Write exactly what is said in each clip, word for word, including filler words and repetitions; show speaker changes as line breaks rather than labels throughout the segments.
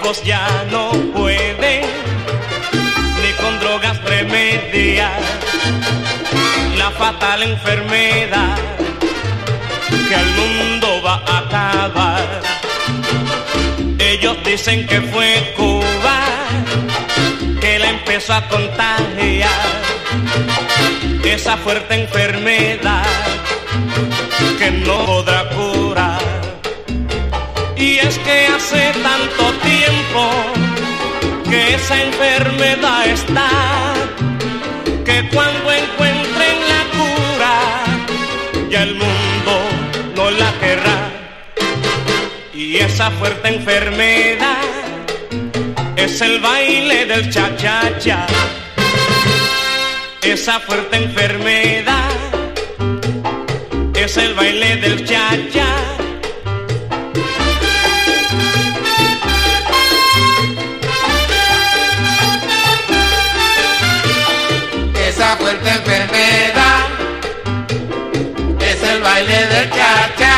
médicos ya no pueden ni con drogas remediar la fatal enfermedad que al mundo va a acabar. Ellos dicen que fue Cuba que la empezó a contagiar esa fuerte enfermedad que no podrá curar. Y es que hace tanto tiempo que esa enfermedad está, que cuando encuentren la cura ya el mundo no la querrá. Y esa fuerte enfermedad es el baile del cha-cha-cha. Esa fuerte enfermedad es el baile del cha-cha.
Esa fuerte enfermedad es el baile del cha-cha.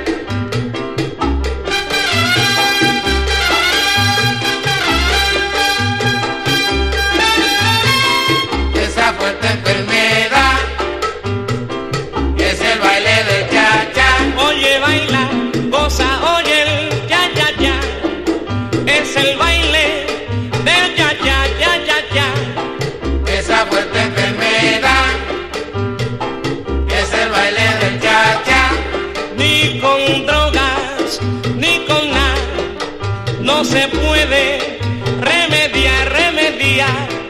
Esa fuerte enfermedad es el baile del cha-cha.
Oye, baila, goza, oye el ya-ya-ya. Es el baile del ya-ya-ya-ya-ya.
Esa fuerte enfermedad es el baile del cha-cha.
Ni con drogas, ni con nada, no se puede remediar, remediar